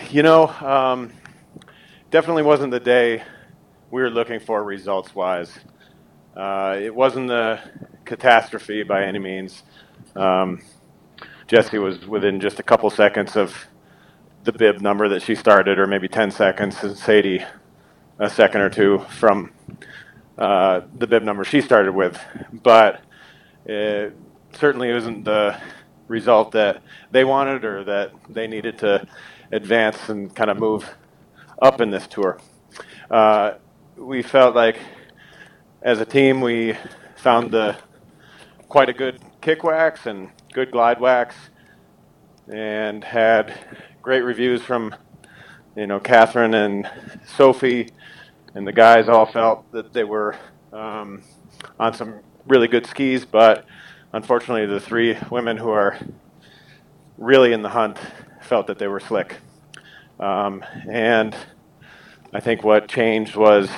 You know, definitely wasn't the day we were looking for results-wise. It wasn't a catastrophe by any means. Um, Jessie was within just a couple seconds of the bib number that she started, or maybe 10 seconds, and Sadie a second or two from the bib number she started with. But it certainly isn't the result that they wanted or that they needed to advance and kind of move up in this tour. We felt like as a team we found quite a good kick wax and good glide wax, and had great reviews from Catherine and Sophie, and the guys all felt that they were on some really good skis, but unfortunately the three women who are really in the hunt felt that they were slick. And I think what changed was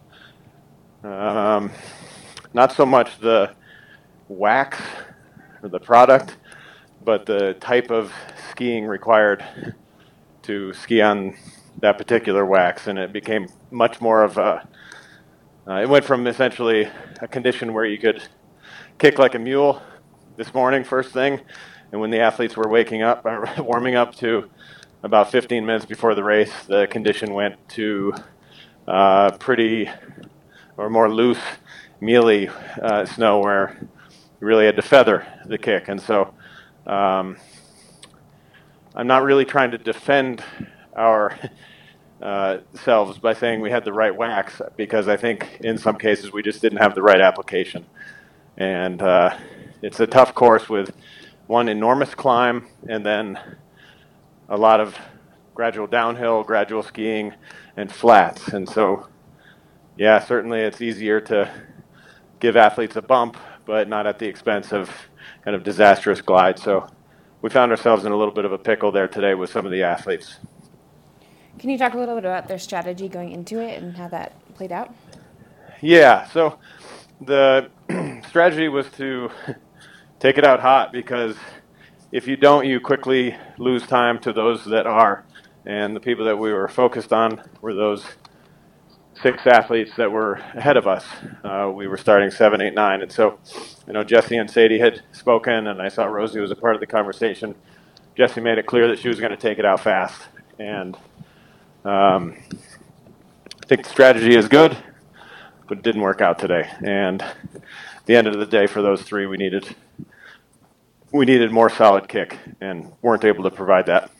not so much the wax or the product, but the type of skiing required to ski on that particular wax. And it became much more of it went from essentially a condition where you could kick like a mule this morning first thing, and when the athletes were waking up or warming up, to about 15 minutes before the race, the condition went to pretty or more loose, mealy snow where you really had to feather the kick. And so I'm not really trying to defend our selves by saying we had the right wax, because I think in some cases we just didn't have the right application. And it's a tough course with one enormous climb and then a lot of gradual downhill, gradual skiing, and flats. And so, yeah, certainly it's easier to give athletes a bump, but not at the expense of kind of disastrous glide. So we found ourselves in a little bit of a pickle there today with some of the athletes. Can you talk a little bit about their strategy going into it and how that played out? Yeah, so the strategy was to take it out hot, because if you don't, you quickly lose time to those that are. And the people that we were focused on were those 6 athletes that were ahead of us. We were starting 7, 8, 9. And so, Jessie and Sadie had spoken, and I saw Rosie was a part of the conversation. Jessie made it clear that she was going to take it out fast. And I think the strategy is good, but it didn't work out today. And at the end of the day, for those 3, we needed more solid kick and weren't able to provide that.